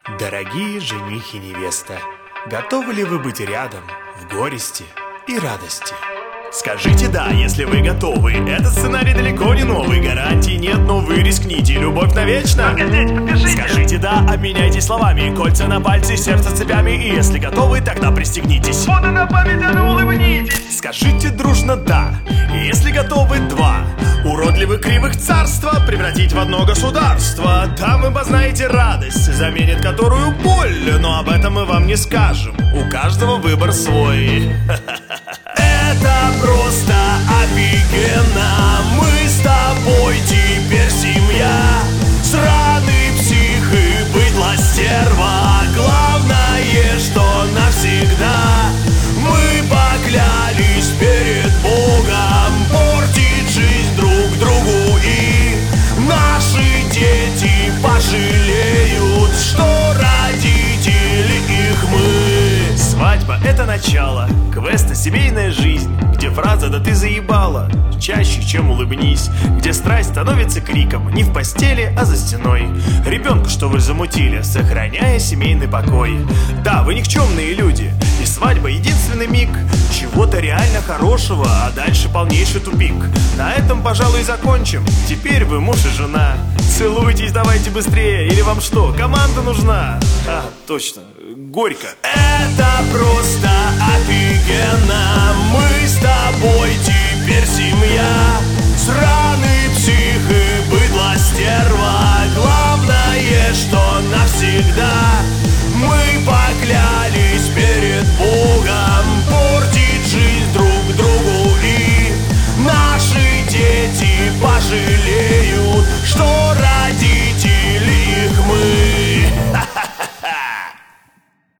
Дорогие жених и невеста, готовы ли вы быть рядом в горести и радости? Скажите «да», если вы готовы. Этот сценарий далеко не новый, гарантий нет, но вы рискните. Любовь навечно. Скажите «да», обменяйтесь словами. Кольца на пальцы, сердце цепями. И если готовы, тогда пристегнитесь. Фото на память, а ну улыбнитесь. Скажите дружно «да», если готовы, два уродливых кривых царства превратить в одно государство. Там вы познаете радость, заменит которую боль. Но об этом мы вам не скажем, у каждого выбор свой. Это просто офигенно. Мы с тобой теперь семья. Сраный псих и быдло стерва. Главное, что навсегда мы поклялись перед Богом портить жизнь друг другу. И наши дети пожалеют, что родители их мы. Свадьба — это начало квеста «Семейная жизнь», где фраза «да ты заебала» чаще, чем улыбнись, где страсть становится криком не в постели, а за стеной. Ребенку, что вы замутили, сохраняя семейный покой. Да, вы никчемные люди, и свадьба — единственный миг чего-то реально хорошего, а дальше полнейший тупик. На этом, пожалуй, закончим. Теперь вы муж и жена. Целуйтесь давайте быстрее, или вам что, команда нужна? А, точно, горько. Это просто офигенно. Мы с тобой теперь семья. Сраный псих и быдло стерва. Главное, что навсегда мы поклялись перед Богом портить жизнь друг другу. И наши дети пожалеют, что